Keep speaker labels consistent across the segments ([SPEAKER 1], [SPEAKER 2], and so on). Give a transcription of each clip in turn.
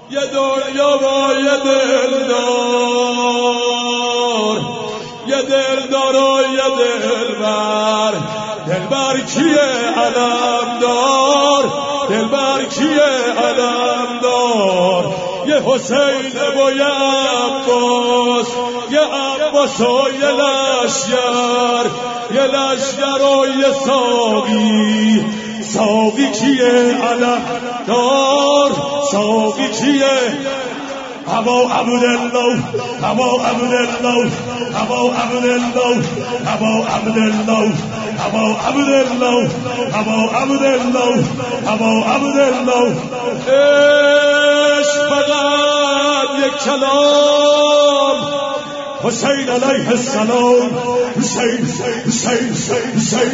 [SPEAKER 1] یه دنیا با یه دلدار، یه دلدار و یه دلبر. دلبر کیه علمدار، دلبر کیه علمدار؟ یه حسین و یه عباس، یه عباس و یه لشگر، یه لشگر و یه ساقی. ساقی کیه علمدار، ساقی کیه؟ ابا عبدالله، ابا عبدالله، ابا عبدالله، ابا عبدالله، ابا عبدالله، ابا عبدالله، ابا عبدالله. عشق فقط یک کلام، حسین علیه السلام. حسین حسین حسین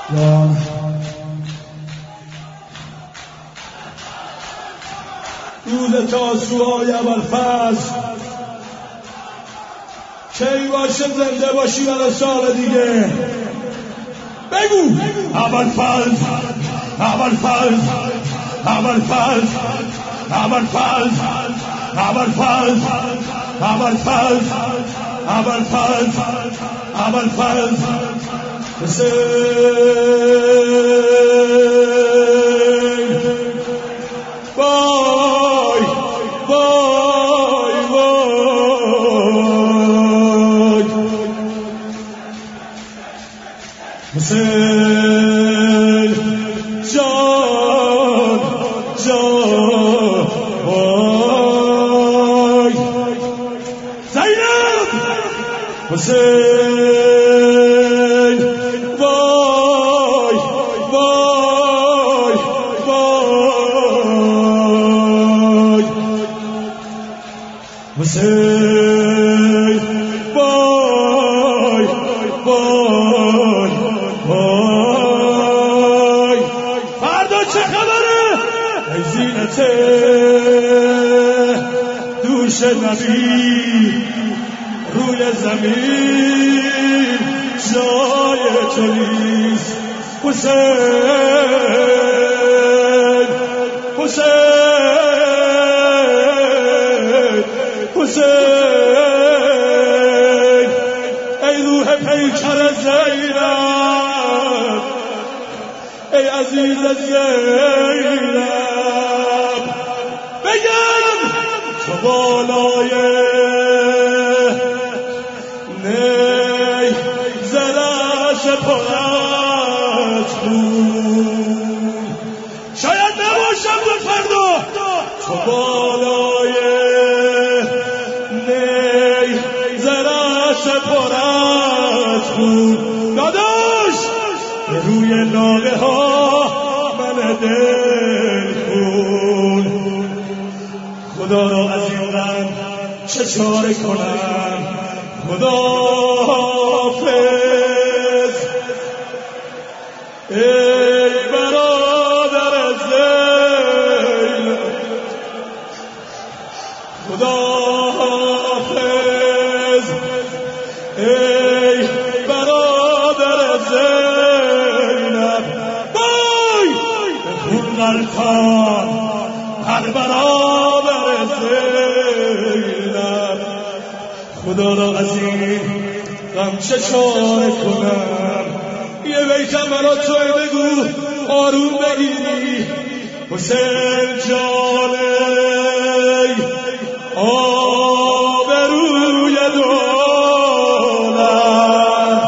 [SPEAKER 1] جان روز تاسوعای ابوالفضل کی باشه زنده باشی برای سال دیگه بگو ابوالفضل ابوالفضل ابوالفضل ابوالفضل ابوالفضل ابوالفضل ابوالفضل ابوالفضل وای وای وای حسین جان جان وای زینب حسین وای وای وای حسین وای وای وای فردا چه خبره ای زینت دوش نبی روی زمین جای تو نیست حسین حسین حسین ای روح پیکر زینب ای عزیز زینب بگم تو بالای نی زرش پرت بود شاید نباشم دو فردا تو بالای نی زرش پرت بود داداش به روی ناله ها من دل کن خدا را از این غم چه چاره کنم خداحافظ ای برادر زینب خداحافظ ای برادر زینب بای به خون غلطان هر برادر زینب خدا را از این غم چه چاره کنم یه بیتم برا توی بگو آروم بگیری حسین جان ای آبروی دولت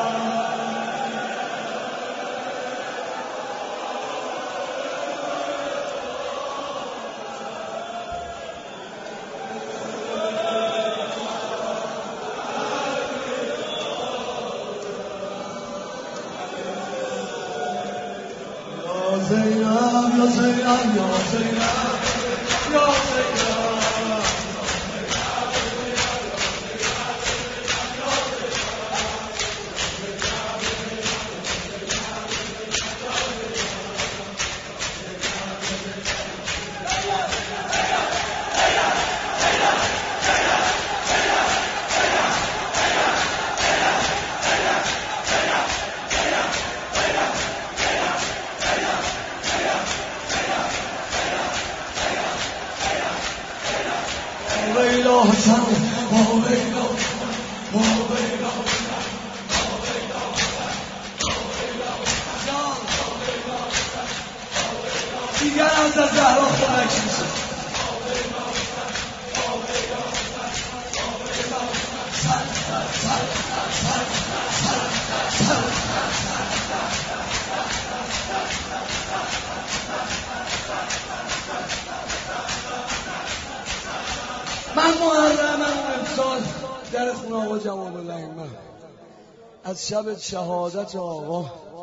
[SPEAKER 1] زینب یا زینب یا زینب یا زینب دیگر از زهرا خنک میشه من محرمم امسال در خونه آقا جواد الائمه از شب شهادت آقا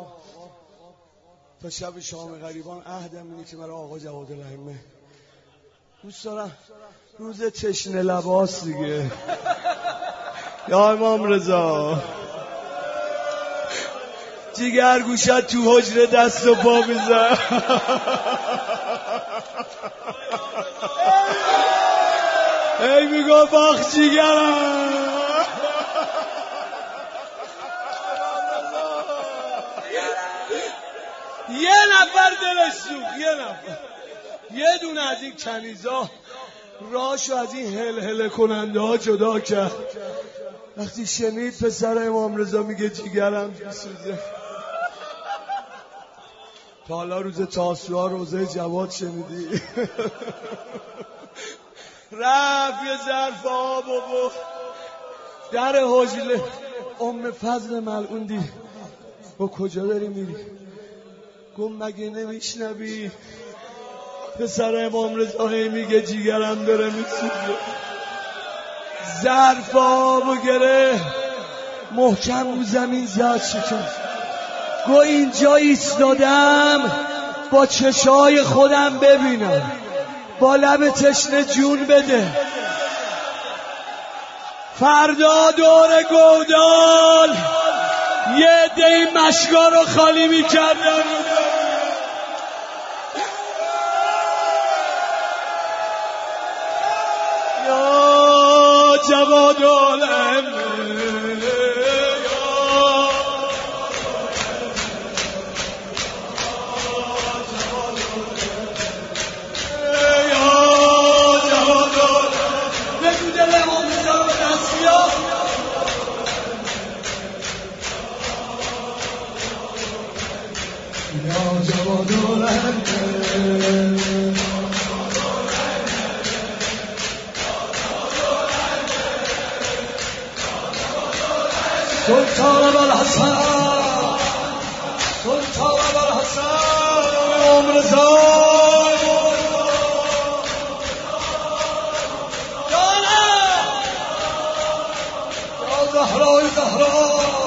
[SPEAKER 1] تا شب شام غریبان عهدم اینه که برای آقا جواد الائمه دوست دارم روز تشنه لباس دیگه یا امام رضا جیگر گوشت تو حجره دست و پا میزن. ای میگو باخ جیگرم. یه نفر دلش سوخت، یه نفر، یه دونه از این کنیزا راشو از این هل کننده ها جدا کرد. وقتی شنید پسر امام رضا میگه جیگرم میسوزه. تا حالا روز تاسوعا روزه جواد شنیدی؟ رفت یه ظرف آب و در حجله. ام فضل ملعون دید، با کجا داری میری؟ گفت مگه نمیشنوی پسر امام رضا میگه جیگرم داره میسوزه. ظرف آبو گره محکم رو زمین زد شکن. گو اینجا ایستادم با چشای خودم ببینم، با لب تشنه جون بده. فردا دور گودال یه عده مشکا رو خالی میکردم. یا جواد الامه سلطان ابوالحسن، سلطان ابوالحسن امام رضا. یا زهرای زهرا